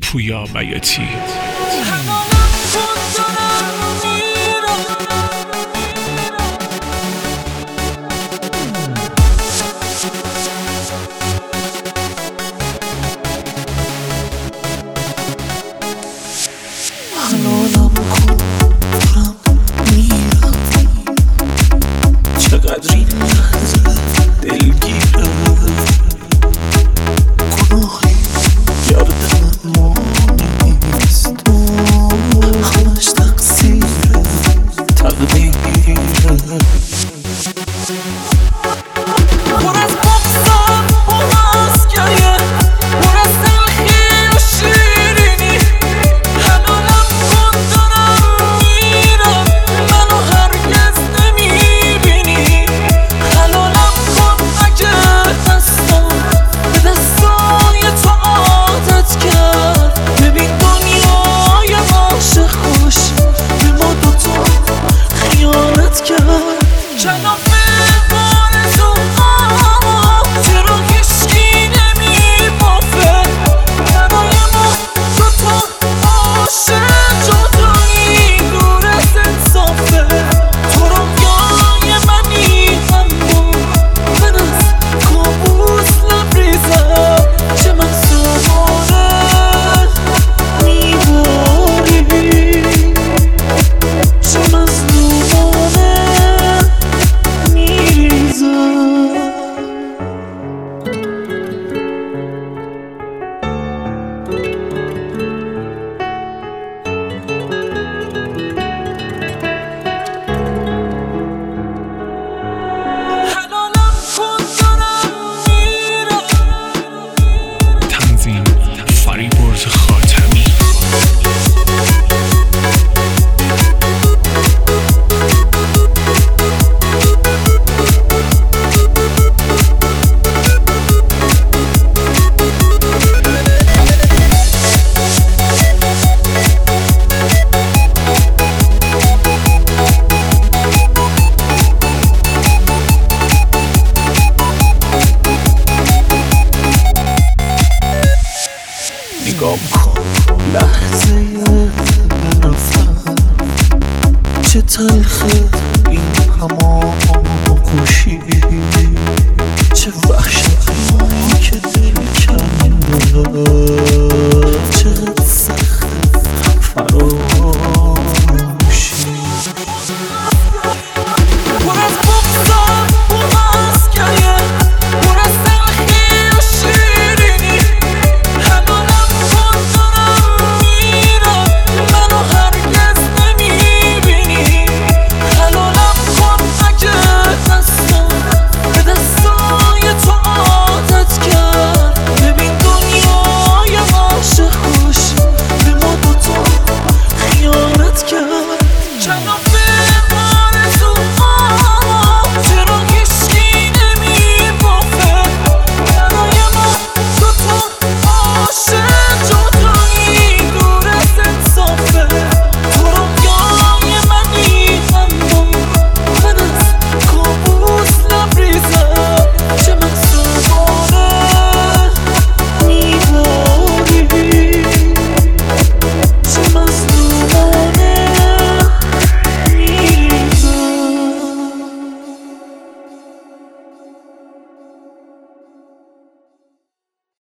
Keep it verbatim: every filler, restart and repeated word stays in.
پویا بیاتی. حلالم کن دارم میرم، چقدر این لحظه دلگیرم، گناهی گردن ما نیست، همش تقصیر تقدیره. پر از بغضم، پر از گریه، پر از تلخی و شیرینی. حلالم کن دارم میرم، منو هرگز نمیبینی. حلالم کن اگه دستم به دستای تو عادت کرد. ببین دنیای عاشق خوش به ما دوتا خیانت کرد. کلافه آرزو ها چرا هیچکی نمیبافه؟ برای ما دوتا عاشق جدایی دور از انصافه. تو رویای منی اما من از کابوس لبریزم، چه منصوبانه میباری، چه مظلومانه میریزم. حلالم کن دارم میرم. تنظیم فریبرز خاتمی. نگام کن لحظه رفتن، چه تلخه